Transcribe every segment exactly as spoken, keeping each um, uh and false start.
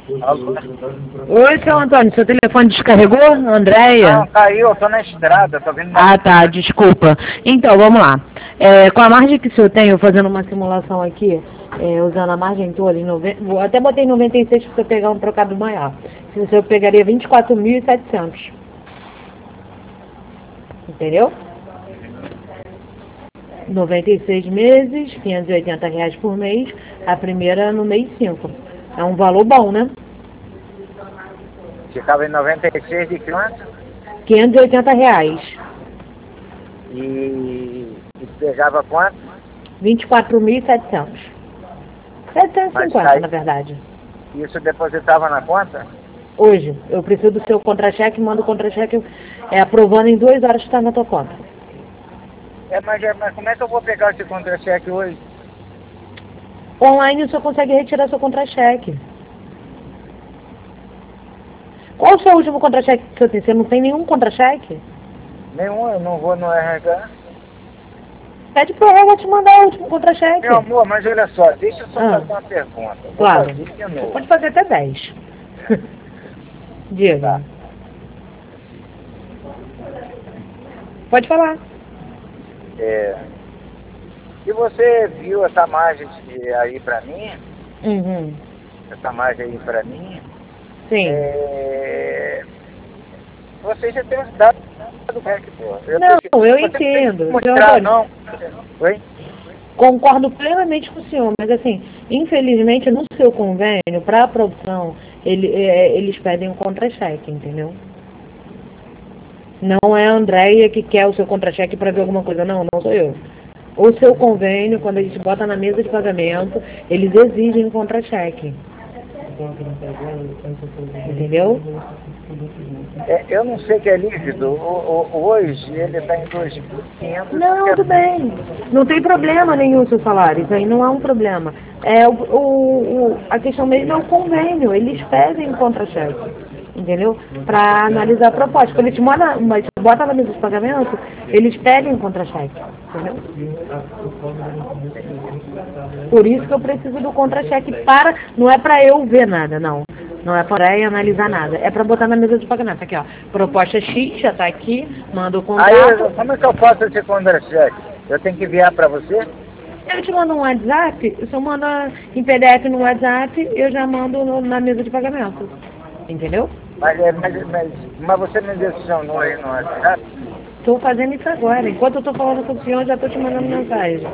Alô? Oi, seu Antônio, seu telefone descarregou? Andréia? Não, caiu, eu tô na estrada, tô vindo na... Ah, tá, desculpa. Então, vamos lá. É, com a margem que o senhor tem, eu fazendo uma simulação aqui, é, usando a margem toda, em noven... vou- até botei noventa e seis para você pegar um trocado maior. Se o senhor pegaria vinte e quatro mil e setecentos. Entendeu? noventa e seis meses, quinhentos e oitenta reais por mês, a primeira no mês cinco. É um valor bom, né? Ficava em noventa e seis de quanto? quinhentos e oitenta reais. E, e pegava quanto? vinte e quatro mil e setecentos. setecentos e Mas cinquenta, cai... na verdade. Isso depositava na conta? Hoje, eu preciso do seu contra-cheque, mando o contra-cheque é, aprovando em duas horas que está na tua conta. É, mas, é, mas como é que eu vou pegar esse contra-cheque hoje? Online o senhor consegue retirar seu contra-cheque. Qual o seu último contra-cheque que o senhor tem? Você não tem nenhum contra-cheque? Nenhum, eu não vou no R H. Pede pro Rega te mandar o último contra-cheque. Meu amor, mas olha só, deixa eu só Ah. fazer uma pergunta. Vou Claro. fazer de Você novo. pode fazer até dez. Diga. Tá. Pode falar. É, se você viu essa margem de- aí pra mim, Uhum. essa margem aí pra mim, Sim. é, você já tem os dados do R E C, pô. Eu Não, preciso- eu você não tem entendo. que mostrar, Seu não. Oi? Concordo plenamente com o senhor, mas assim, infelizmente no seu convênio, para aprovação, ele, é, eles pedem um contra-cheque, entendeu? Não é a Andréia que quer o seu contra-cheque para ver alguma coisa, não, não sou eu. O seu convênio, quando a gente bota na mesa de pagamento, eles exigem um contra-cheque. Entendeu? É, eu não sei que é líquido. O- o- hoje ele está em dois mil e quinhentos. Não, tudo bem. Não tem problema nenhum o seu salário. Isso aí não é um problema. É o, o, o- a questão mesmo é o convênio. Eles pedem um contra-cheque. Entendeu? Para analisar a proposta. Quando eles mandam, mas bota na mesa de pagamento, eles pedem um contra-cheque. Entendeu? Por isso que eu preciso do contra-cheque para. Não é para eu ver nada, não. Não é para eu analisar nada. É para botar na mesa de pagamento. Aqui, ó. Proposta X, já está aqui. Manda o Aí, contrato. como é que eu faço esse contra-cheque? Eu tenho que enviar para você? Eu te mando um WhatsApp, se eu mandar em P D F no WhatsApp, eu já mando no- na mesa de pagamento. Entendeu? Mas, é, mas, mas, mas você me direcionou aí no WhatsApp? Estou fazendo isso agora. Enquanto eu estou falando com o senhor, eu já estou te mandando mensagem.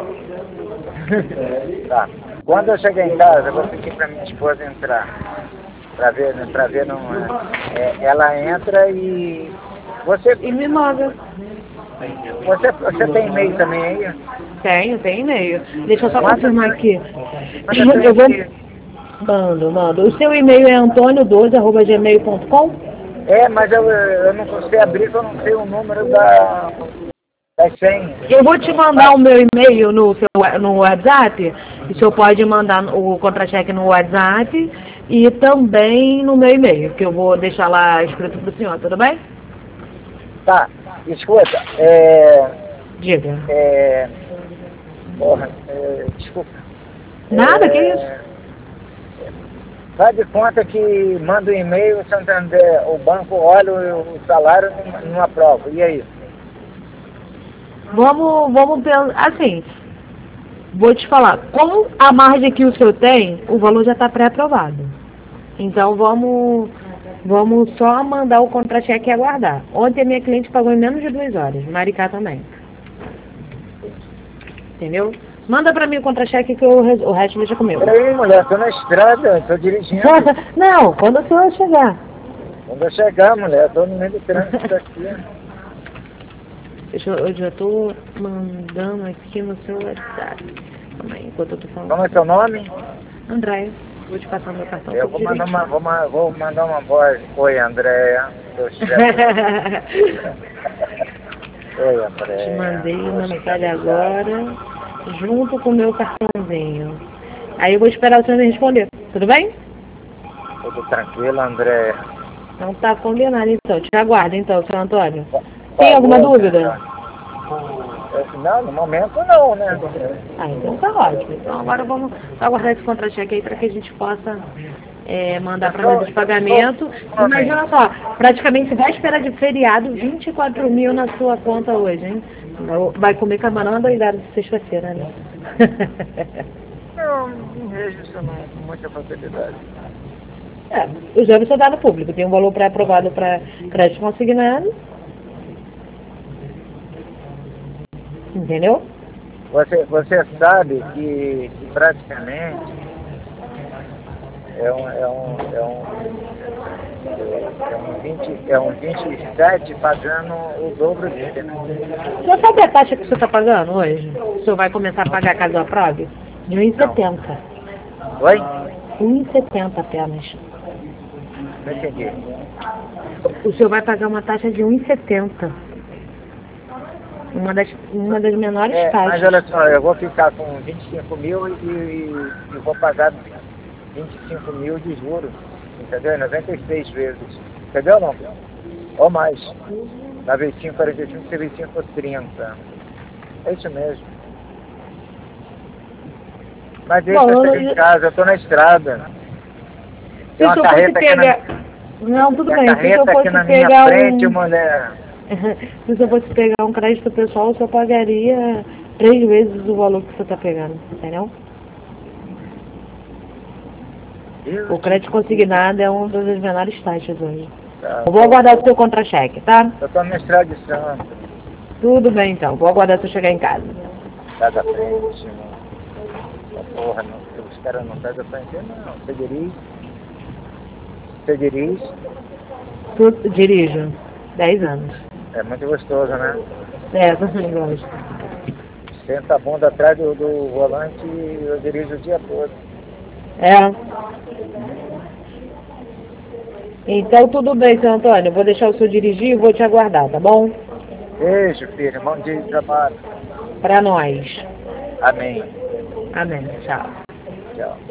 Tá. Quando eu chegar em casa, eu vou pedir para minha esposa entrar. Para ver, para ver não é, é, ela entra e você, E me manda. você, você tem e-mail também aí? Tenho, tem e-mail. Deixa eu só Manda confirmar pra- aqui. manda pra Eu vou... mim. Mando, mando. O seu e-mail é antônio doze arroba gmail ponto com? É, mas eu, eu não consigo abrir porque eu não sei o número da, das senhas. Eu vou te mandar o meu e-mail no, seu, no WhatsApp. E o senhor pode mandar o contra-cheque no WhatsApp e também no meu e-mail, que eu vou deixar lá escrito para o senhor, tudo bem? Tá, escuta, é, Diga. é, porra, é, desculpa. Nada, É, que isso? Faz de conta que manda um e-mail, o Santander, o banco olha o, o salário e não, não aprova. E aí? Vamos, vamos pensar, assim, vou te falar, com a margem que o senhor tem, o valor já está pré-aprovado. Então vamos, vamos só mandar o contra-cheque e aguardar. Ontem a minha cliente pagou em menos de duas horas, Maricá também. Entendeu? Manda pra mim o contra-cheque que eu, res- o resto deixa comigo. Peraí, mulher, tô na estrada, tô dirigindo. Não, quando o senhor chegar. Quando eu chegar, mulher, tô no meio do trânsito aqui. Deixa eu, eu já tô mandando aqui no seu WhatsApp. Calma aí, enquanto eu tô falando. Como é seu nome? André, vou te passar meu cartão. Eu vou mandar uma, vou, ma- vou mandar uma voz. Oi, Andréia. Eu estiver- Oi, Andréia. Te mandei uma mensagem agora, junto com o meu cartãozinho. Aí eu vou esperar o senhor me responder, tudo bem? Tudo tranquilo, Andréia. Então tá combinado então. Te aguardo então, seu Antônio. Tem alguma Falou, dúvida? Eu- Não, no momento não, né? Ah, então tá ótimo. Então agora vamos aguardar esse contra-cheque aí para que a gente possa é, mandar para nós os pagamentos. Imagina só, praticamente véspera de feriado, vinte e quatro mil na sua conta hoje, hein? Vai comer camarão doidado de sexta-feira, né? Não, não vejo isso não, com muita facilidade. É, o exame só dá no público, tem um valor pré-aprovado para crédito consignado. Entendeu? Você, você sabe que, que praticamente é um, é um, é um, é um, vinte, é um vinte e sete pagando o dobro dele, né? Você sabe a taxa que você está pagando hoje? O senhor vai começar a pagar caso aprove? De um e setenta. Oi? um e setenta apenas. Não entendi. O senhor vai pagar uma taxa de um e setenta. Uma das, uma das menores É, taxas. mas olha só, eu vou ficar com vinte e cinco mil e, e, e vou pagar vinte e cinco mil de juros, entendeu? noventa e seis vezes, entendeu não? Ou mais. Na vezes cinco, quarenta e cinco, você vez cinco, trinta. É isso mesmo. Mas deixa Bom, eu eu- em casa, eu tô na estrada. Se Tem o uma senhor fosse carreta aqui pegar... na, Não, tudo tem bem. uma Se o senhor carreta aqui fosse na minha pegar frente, um... mulher. Se você fosse pegar um crédito pessoal, o senhor pagaria três vezes o valor que você está pegando, entendeu? O crédito consignado é uma das menores taxas hoje. Tá, Eu vou aguardar o seu contra-cheque, tá? eu tô na estrada de Santos, Tudo bem então, vou aguardar você chegar em casa. tá da frente, não. Porra, não, os caras não pegam pra entender, não. Você dirige, você dirige, Tu, dirijo, dez anos. é muito gostoso, né? É, também gosto. Senta a bunda atrás do, do volante e eu dirijo o dia todo. É. Então tudo bem, seu Antônio. Eu vou deixar o senhor dirigir e vou te aguardar, tá bom? Beijo, filho, bom dia de trabalho. Pra nós. Amém. Amém. Tchau. Tchau.